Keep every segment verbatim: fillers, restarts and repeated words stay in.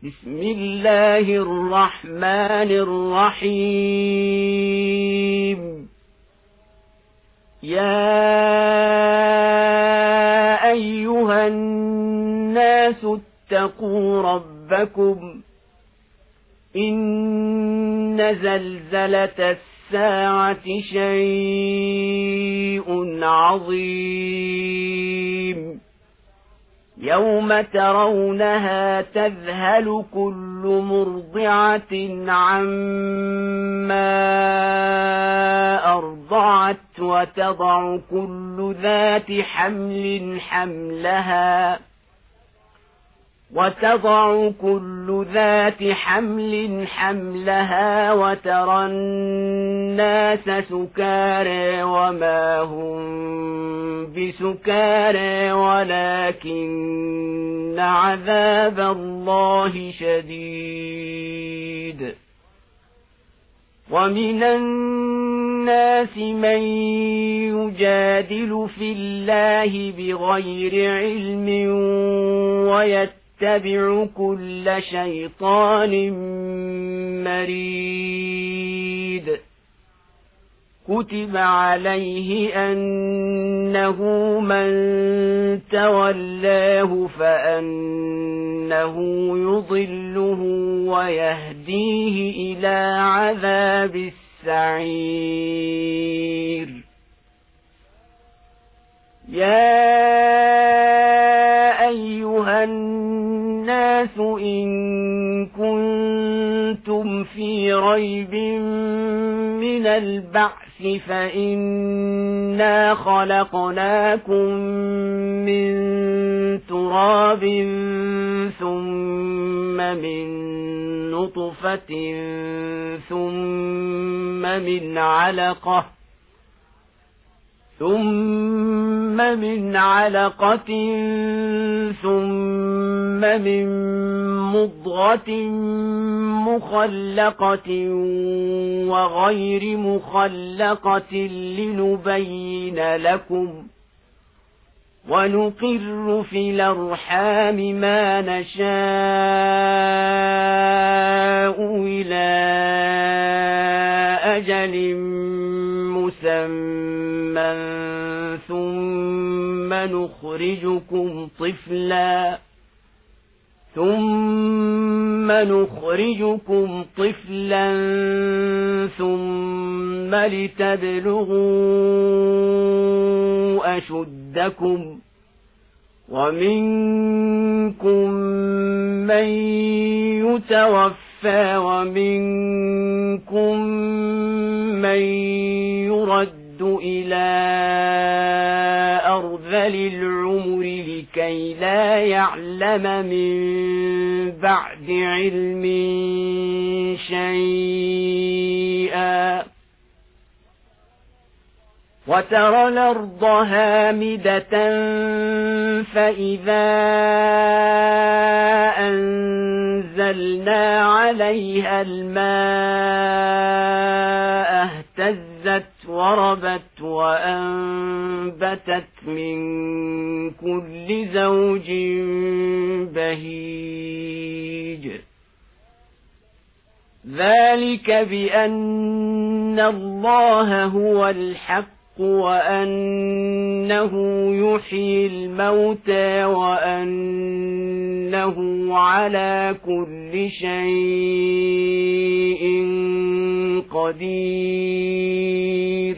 بسم الله الرحمن الرحيم يا أيها الناس اتقوا ربكم إن زلزلة الساعة شيء عظيم يوم ترونها تذهل كل مرضعة عما أرضعت وتضع كل ذات حمل حملها وتضع كل ذات حمل حملها وترى الناس سكارى وما هم بسكارى ولكن عذاب الله شديد ومن الناس من يجادل في الله بغير علم ويتبع اتبع كل شيطان مريد كتب عليه أنه من تولاه فأنه يضله ويهديه إلى عذاب السعير يا أيها الناس إن كنتم في ريب من البعث فإنا خلقناكم من تراب ثم من نطفة ثم من علقة ثم من علقة ثم من مضغة مخلقة وغير مخلقة لنبين لكم ونقر في الأرحام ما نشاء إلى أجل مسمى ثم نخرجكم طفلا ثم نخرجكم طفلا ثم لتبلغوا أشدكم ومنكم من يتوفى ومنكم من يرد إلى أرذل العمر لكي لا يعلم من بعد علم شيئا وترى الأرض هامدة فإذا أنزلنا عليها الماء اهتزت وربت وأنبتت من كل زوج بهيج ذلك بأن الله هو الحق وأنه يحيي الموتى وأنه على كل شيء قدير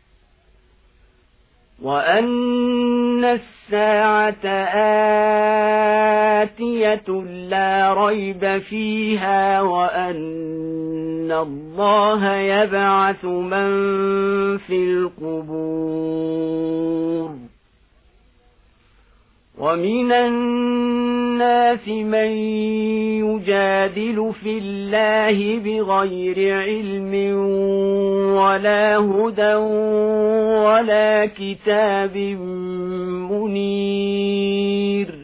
وأن الساعة آتية لا ريب فيها وأن الله يبعث من في القبور ومن الناس من يجادل في الله بغير علم ولا هدى ولا كتاب منير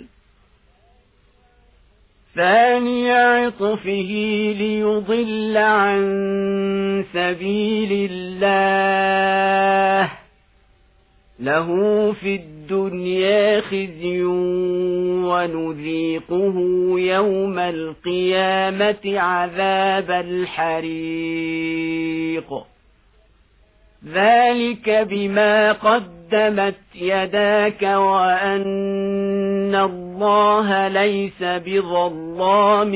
ثاني عطفه ليضل عن سبيل الله له في الدنيا الدنيا خزي ونذيقه يوم القيامة عذاب الحريق ذلك بما قدمت يداك وأن الله ليس بظلام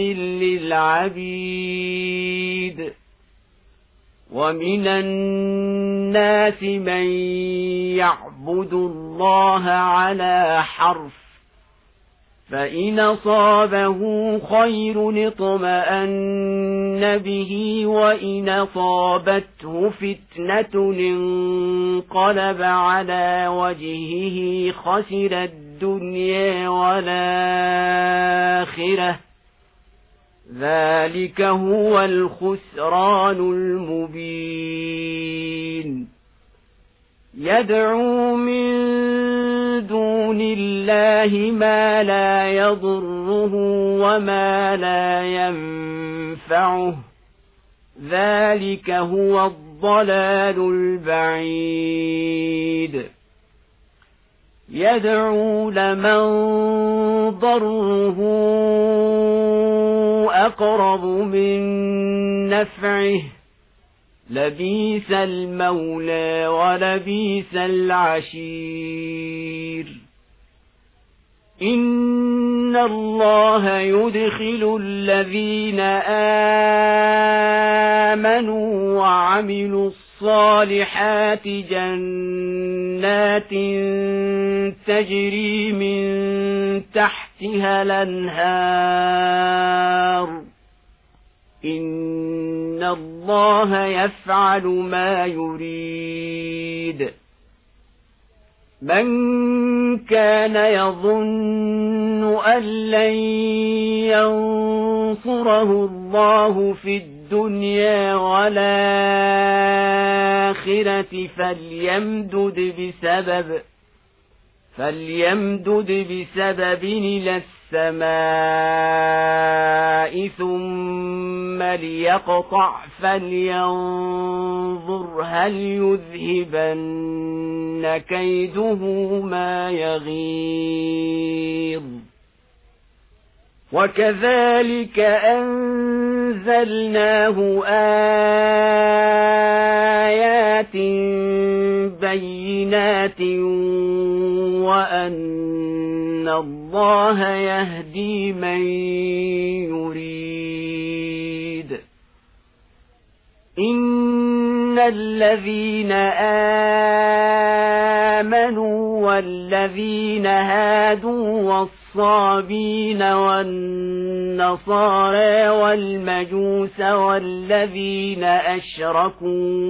للعبيد ومن الناس من يعبد الله على حرف فإن أصابه خير اطمأن به وإن أصابته فتنة انقلب على وجهه خسر الدنيا والآخرة ذلك هو الخسران المبين يدعو من دون الله ما لا يضره وما لا ينفعه ذلك هو الضلال البعيد يدعو لمن ضره أقرب من نفعه لبيس المولى ولبيس العشير إن الله يدخل الذين آمنوا وعملوا الصالحات جنات تجري من تحتها الأنهار إن الله يفعل ما يريد من كان يظن أن لن ينصره الله في الدنيا والآخرة فليمدد بسبب فليمدد بسبب إلى السماء ثم ليقطع فلينظر هل يذهبن كيده ما يغيظ وكذلك أنزلناه آيات بينات وأن الله يهدي من يريد إن الذين آمنوا والذين هادوا والصابين والنصارى والمجوس والذين أشركوا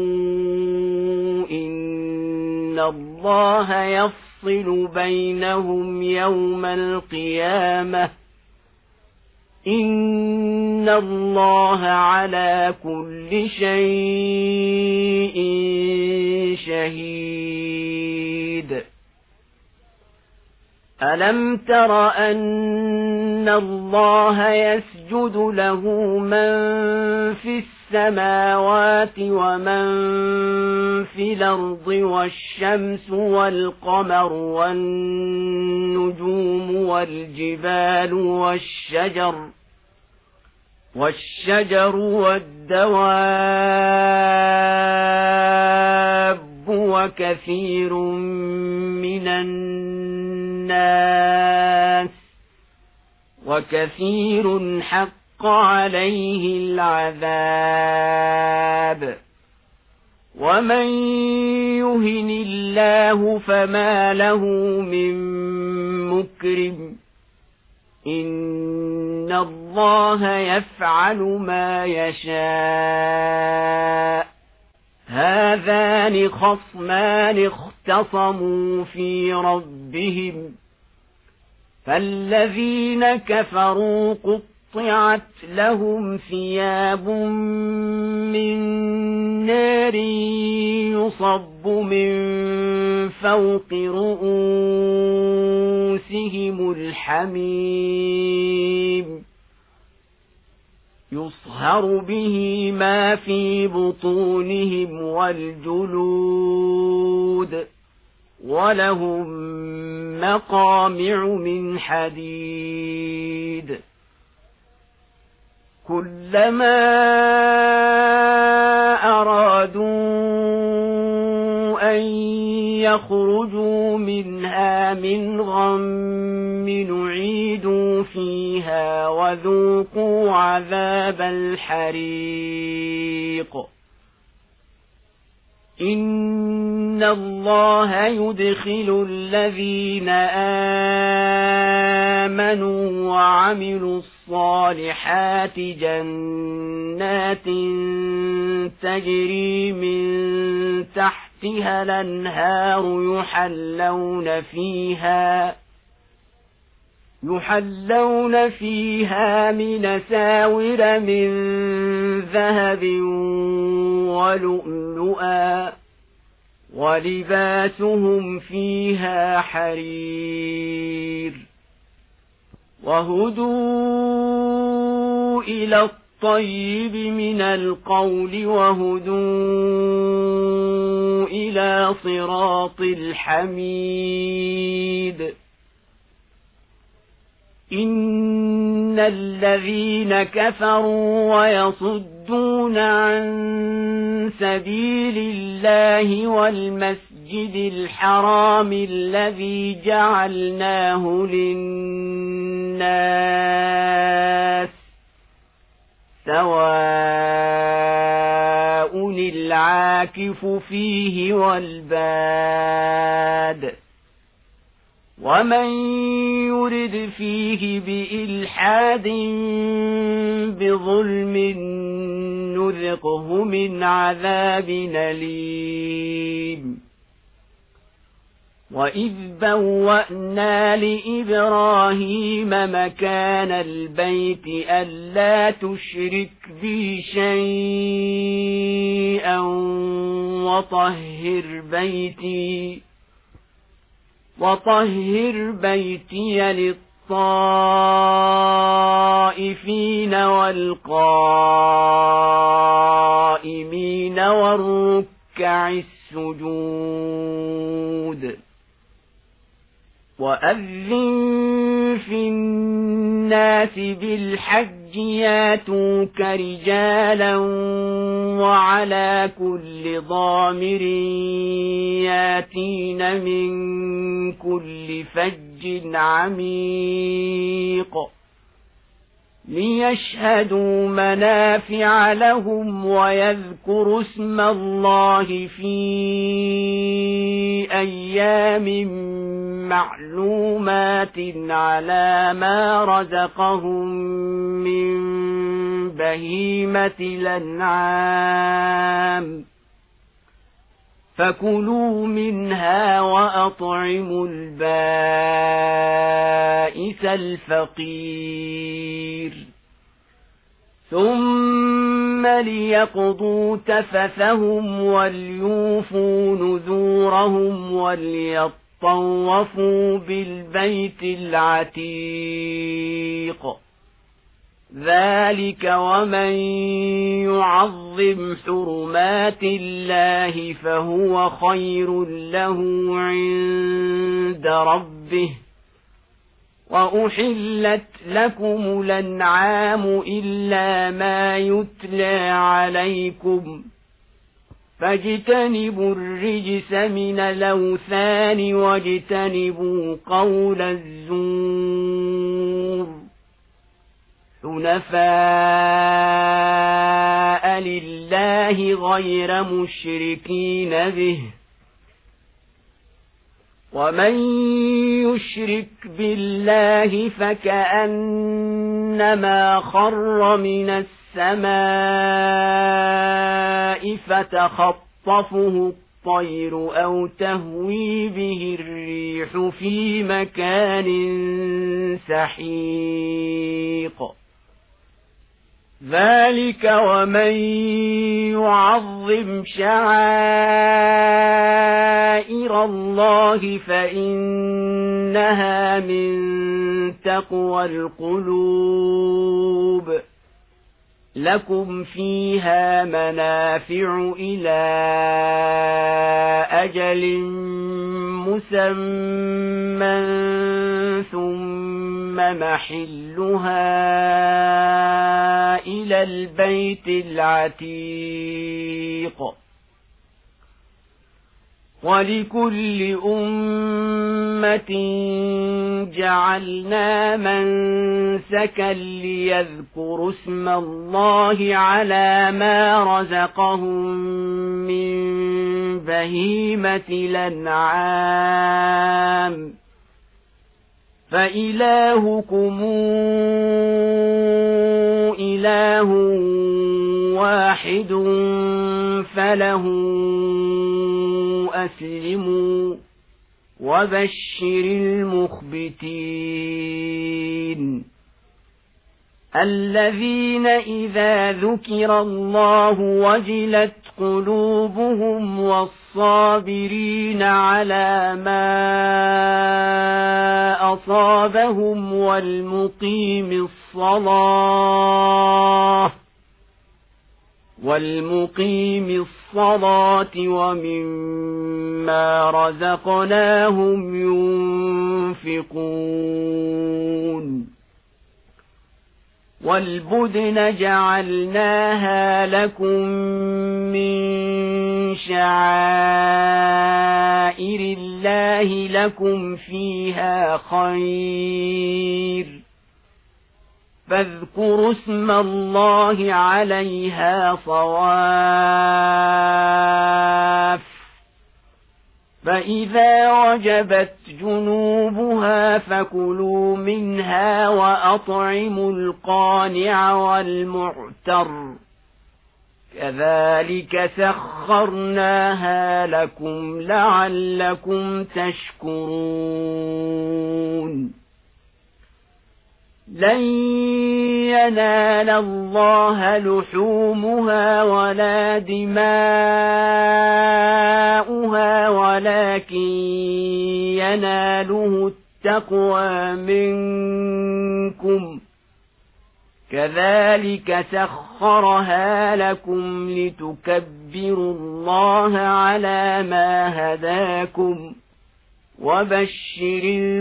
إن الله يفصل بينهم يوم القيامة إن الله على كل شيء شهيد ألم تر أن الله يسجد له من في السماوات ومن في الأرض والشمس والقمر والنجوم والجبال والشجر والشجر والدواب وكثير من الناس وكثير حق عليه العذاب ومن يهن الله فما له من مكرم إن الله يفعل ما يشاء هذان خصمان اختصموا في ربهم فالذين كفروا قطعت لهم ثياب من نار يصب من فوق رؤوسهم الحميم يصهر به ما في بطونهم والجلود ولهم مقامع من حديد كلما أرادوا أن يخرجوا منها من غم نعيدوا فيها وذوقوا عذاب الحريق إن الله يدخل الذين آمنوا وعملوا الصالحات جنات تجري من تحتها الأنهار يحلون فيها يحلون فيها من ساور من ذهب ولؤلؤا ولباسهم فيها حرير وهدوا إلى الطيب من القول وهدوا إلى صراط الحميد إن الذين كفروا ويصدون عن سبيل الله والمسجد الحرام الذي جعلناه للناس سواء العاكف فيه والباد ومن يرد فيه بإلحاد بظلم نذقه من عذاب أليم وإذ بوأنا لإبراهيم مكان البيت ألا تشرك بي شيئا وطهر بيتي وطهر بيتي للطائفين والقائمين والركع السجود وأذن في الناس بالحج ياتوك رجالا وعلى كل ضامر ياتين من كل فج عميق ليشهدوا منافع لهم ويذكروا اسم الله في أيام معلومات على ما رزقهم من بهيمة الأنعام فكلوا منها وأطعموا البائس الفقير ثم ليقضوا تفثهم وليوفوا نذورهم وليطوفوا بالبيت العتيق ذلك ومن يعظم حرمات الله فهو خير له عند ربه وأحلت لكم الأنعام إلا ما يتلى عليكم فاجتنبوا الرجس من الأوثان واجتنبوا قول الزور حنفاء لله غير مشركين به ومن يشرك بالله فكأنما خر من السماء فتخطفه الطير أو تهوي به الريح في مكان سحيق ذلك ومن يعظم شعائر الله فإنها من تقوى القلوب لكم فيها منافع إلى أجل مسمى ثم محلها إلى البيت العتيق ولكل أمة جعلنا منسكا ليذكروا اسم الله على ما رزقهم من بهيمة الأنعام فإلهكم إله واحد فله أسلموا وبشر المخبتين الذين إذا ذكر الله وجلت قلوبهم والصابرين على ما أصابهم والمقيم الصلاة والمقيم الصلاة ومما رزقناهم ينفقون والبدن جعلناها لكم من شعائر الله لكم فيها خير فاذكروا اسم الله عليها صواف فإذا وجبت جنوبها فكلوا منها وأطعموا القانع والمعتر كذلك سخرناها لكم لعلكم تشكرون لن ينال الله لحومها ولا دماؤها ولكن يناله التقوى منكم كذلك سخرها لكم لتكبروا الله على ما هداكم وبشر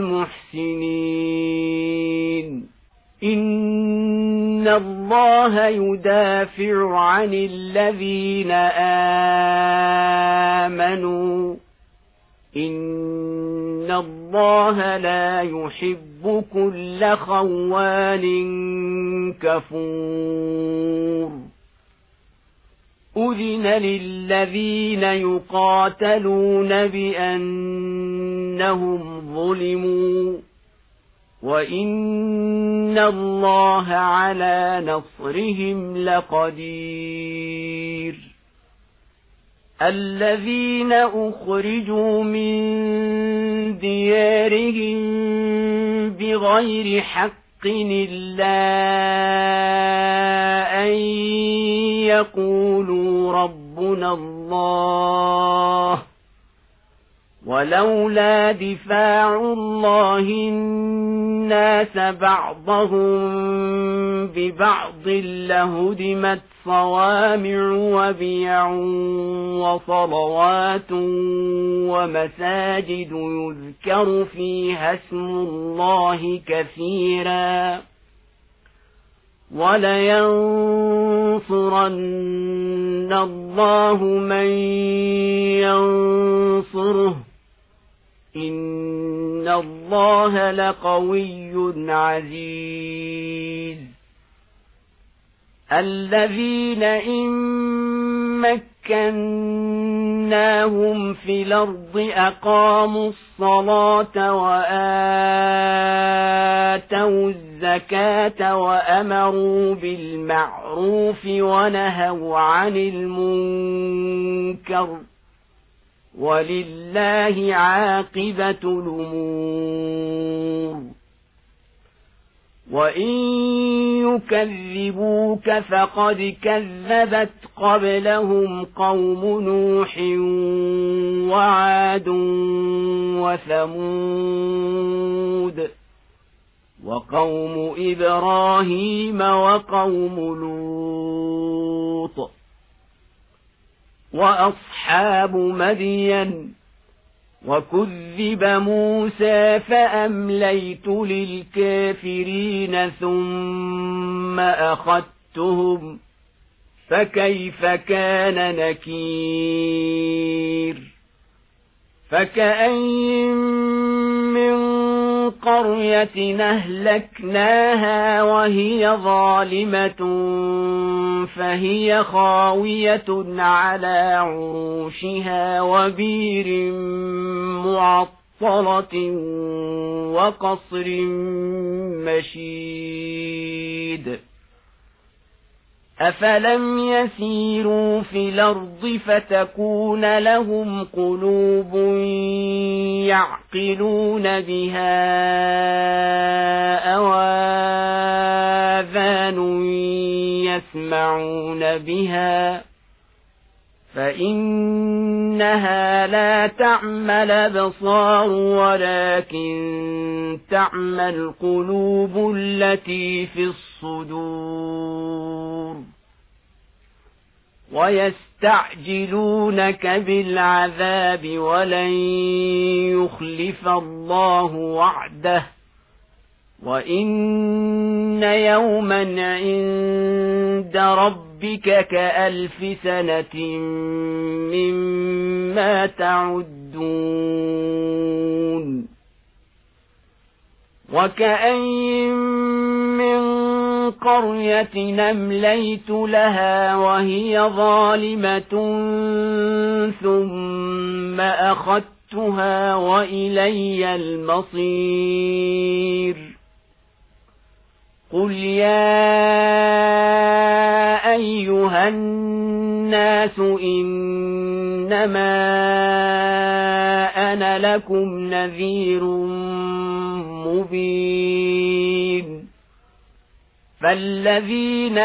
المحسنين إن الله يدافع عن الذين آمنوا إن الله لا يحب كل خوان كفور أذن للذين يقاتلون بأنهم ظلموا وإن الله على نصرهم لقدير الذين أخرجوا من ديارهم بغير حق إلا أن يقولوا ربنا الله ولولا دفاع الله الناس بعضهم ببعض لهدمت صوامع وبيع وصلوات ومساجد يذكر فيها اسم الله كثيرا ولينصرن الله من ينصره إن الله لقوي عزيز الذين إن مكناهم في الأرض أقاموا الصلاة وآتوا الزكاة وأمروا بالمعروف ونهوا عن المنكر ولله عاقبة الأمور وإن يكذبوك فقد كذبت قبلهم قوم نوح وعاد وثمود وقوم إبراهيم وقوم لوط وأصحاب مدين وكذب موسى فأمليت للكافرين ثم أخذتهم فكيف كان نكير فكأين من قرية أهلكناها وهي ظالمة فهي خاوية على عروشها وبير معطلة وقصر مشيد أفلم يسيروا في الأرض فتكون لهم قلوب يعقلون بها أو آذان يسمعون بها فإنها لا تعمى الأبصار ولكن تعمى القلوب التي في الصدور ويستعجلونك بالعذاب ولن يخلف الله وعده وإن يوما عند ربك كألف سنة مما تعدون وكأين من قرية أمليت لها وهي ظالمة ثم أخذتها وإلي المصير قل يا أيها الناس إنما أنا لكم نذير مبين فالذين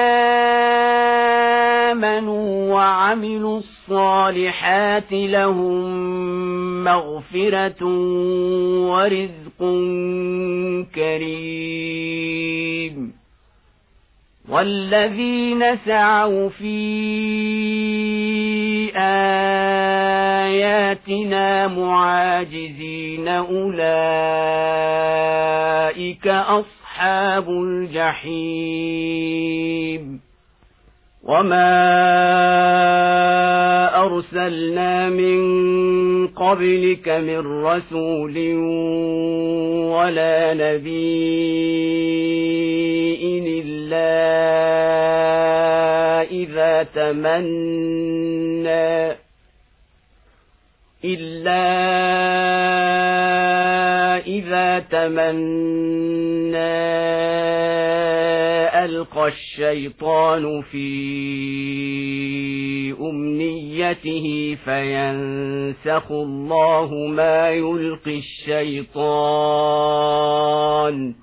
آمنوا وعملوا الصالحات لهم مغفرة ورزق كريم والذين سعوا في آياتنا معاجزين أولئك أصحاب الجحيم وما أرسلنا من قبلك من رسول ولا نبي إلا إذا تمنى إلا إذا تمنى ألقى الشيطان في أمنيته فينسخ الله ما يلقي الشيطان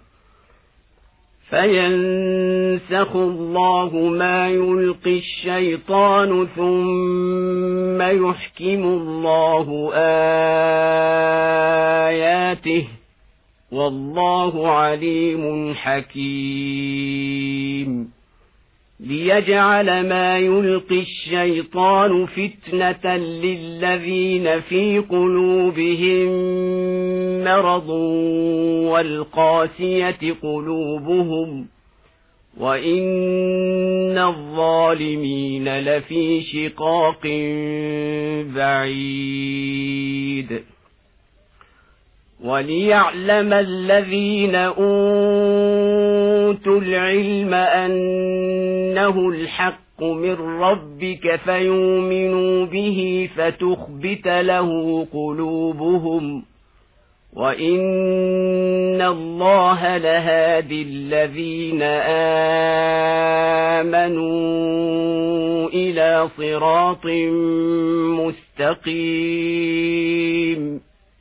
فينسخ الله ما يلقي الشيطان ثم يحكم الله آياته والله عليم حكيم ليجعل ما يلقي الشيطان فتنة للذين في قلوبهم مرض والقاسية قلوبهم وإن الظالمين لفي شقاق بعيد وليعلم الذين أوتوا العلم أنه الحق من ربك فيؤمنوا به فتخبت له قلوبهم وإن الله لهادي الذين آمنوا إلى صراط مستقيم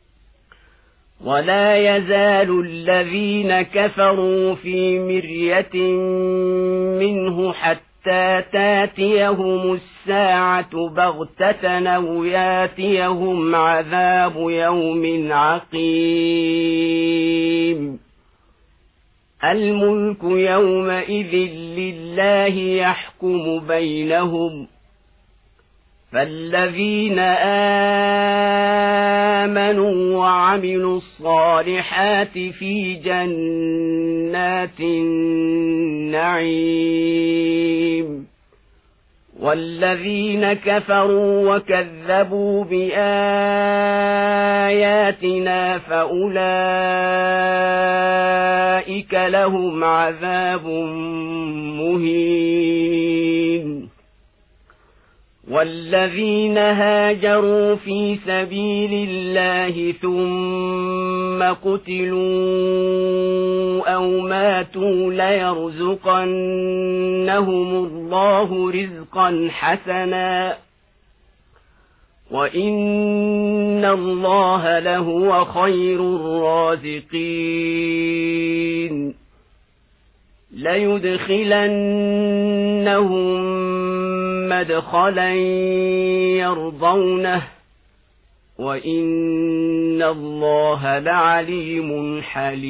ولا يزال الذين كفروا في مرية منه حتى تاتيهم الساعة بغتة أو ياتيهم عذاب يوم عقيم الملك يومئذ لله يحكم بينهم فالذين آمنوا وعملوا الصالحات في جنات النعيم والذين كفروا وكذبوا بآياتنا فأولئك لهم عذاب مهين والذين هاجروا في سبيل الله ثم قتلوا أو ماتوا ليرزقنهم الله رزقا حسنا وإن الله لهو خير الرازقين ليدخلنهم مدخلا يرضونه وإن الله لعليم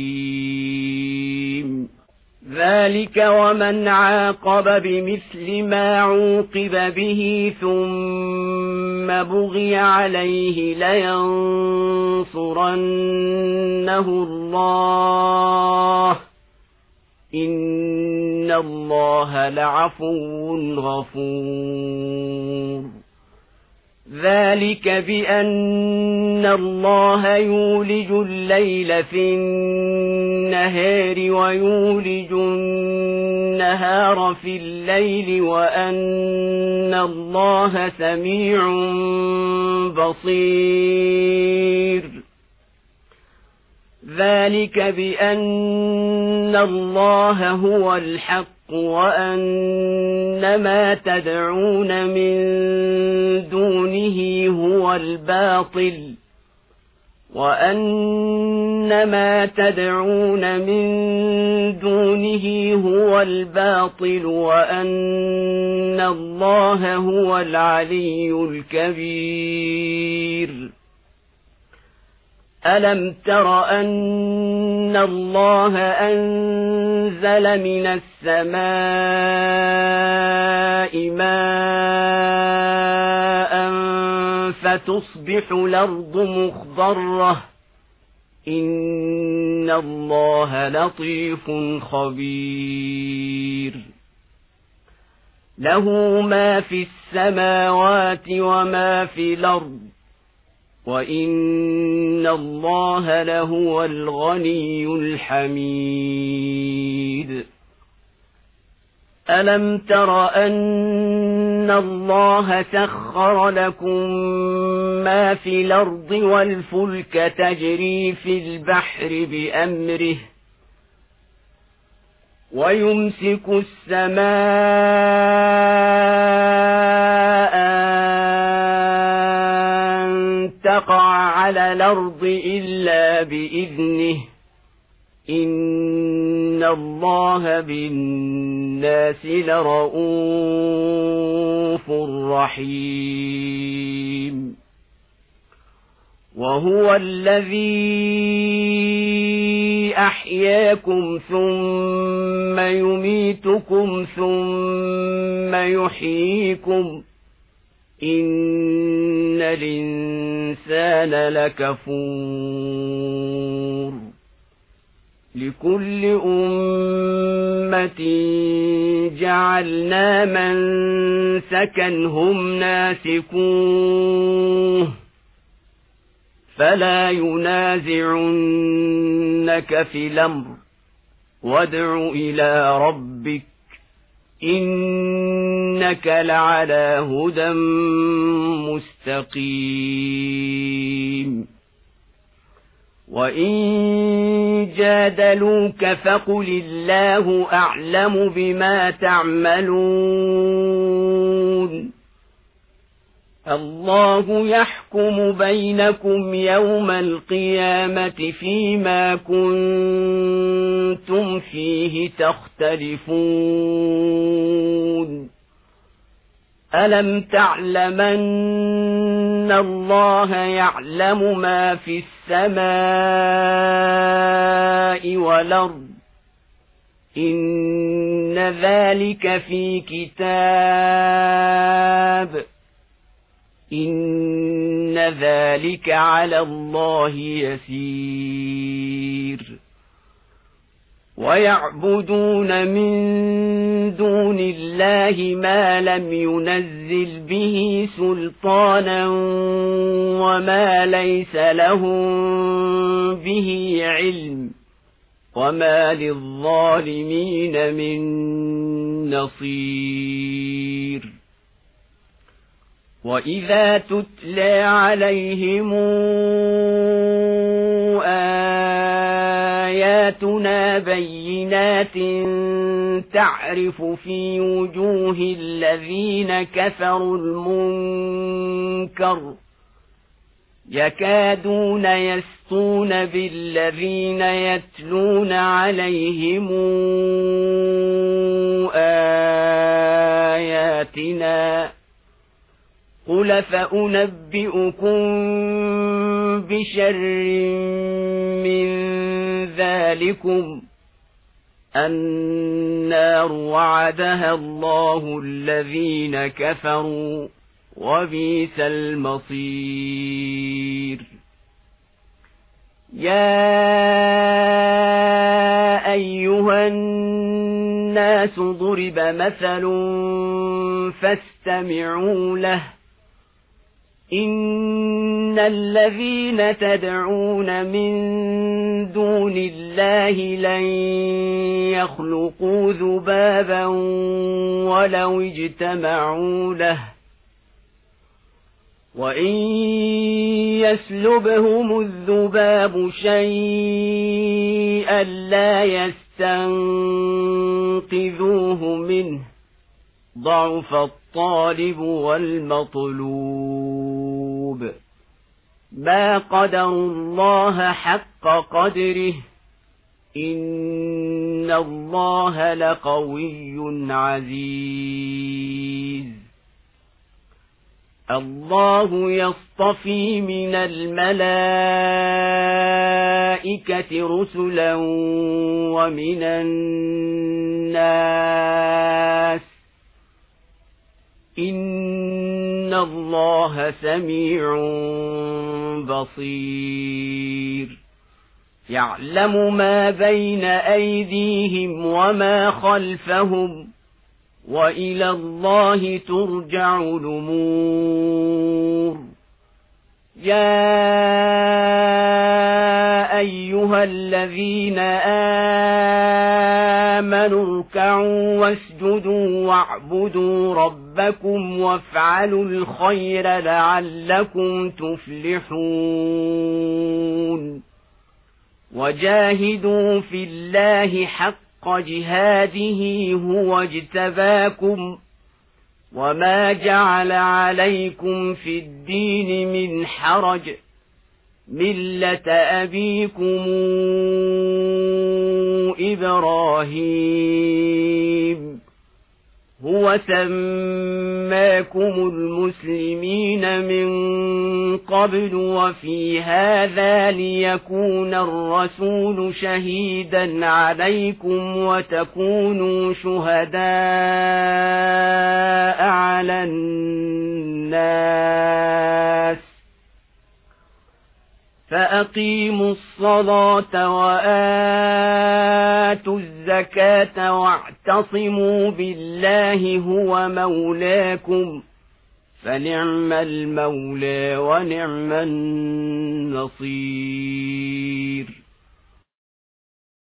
حليم ذلك ومن عاقب بمثل ما عوقب به ثم بغي عليه لينصرنه الله إن الله لعفو غفور ذلك بأن الله يولج الليل في النهار ويولج النهار في الليل وأن الله سميع بصير ذلك بأن الله هو الحق وأن ما تدعون من دونه هو الباطل وأن ما تدعون من دونه هو الباطل وأن الله هو العلي الكبير ألم تر أن الله أنزل من السماء ماء فتصبح الأرض مخضرة إن الله لطيف خبير له ما في السماوات وما في الأرض وإن الله لهو الغني الحميد ألم تر أن الله سخر لكم ما في الأرض والفلك تجري في البحر بأمره ويمسك السماء أن تقع على الأرض إلا بإذنه إن الله بالناس لرءوف رحيم وهو الذي أحياكم ثم يميتكم ثم يحييكم إن الإنسان لكفور لكل أمة جعلنا منسكا هم ناسكوه فلا ينازعنك في الأمر وادع إلى ربك إنك لعلى هدى مستقيم وإن جادلوك فقل الله أعلم بما تعملون الله يحكم بينكم يوم القيامة فيما كنتم فيه تختلفون ألم تعلمن الله يعلم ما في السماء والأرض إن ذلك في كتاب إن ذلك على الله يسير ويعبدون من دون الله ما لم ينزل به سلطانا وما ليس لهم به علم وما للظالمين من نصير وإذا تتلى عليهم آياتنا بينات تعرف في وجوه الذين كفروا المنكر يكادون يسطون بالذين يتلون عليهم آياتنا قل فأنبئكم بشر من ذلكم النار وعدها الله الذين كفروا وبئس المصير يا أيها الناس ضرب مثل فاستمعوا له إن الذين تدعون من دون الله لن يخلقوا ذبابا ولو اجتمعوا له وإن يسلبهم الذباب شيئا لا يستنقذوه منه ضعف الطالب والمطلوب ما قدروا الله حق قدره إن الله لقوي عزيز الله يصطفي من الملائكة رسلا ومن الناس إن الله سميع بصير يعلم ما بين أيديهم وما خلفهم وإلى الله ترجع الأمور يا أيها الذين آمنوا اركعوا واسجدوا واعبدوا ربكم وافعلوا الخير لعلكم تفلحون وجاهدوا في الله حق جهاده هو اجتباكم وما جعل عليكم في الدين من حرج ملة أبيكم إبراهيم هو سماكم المسلمين من قبل وفي هذا ليكون الرسول شهيدا عليكم وتكونوا شهداء على الناس فأقيموا الصلاة وآتوا الزكاة واعتصموا بالله هو مولاكم فنعم المولى ونعم النصير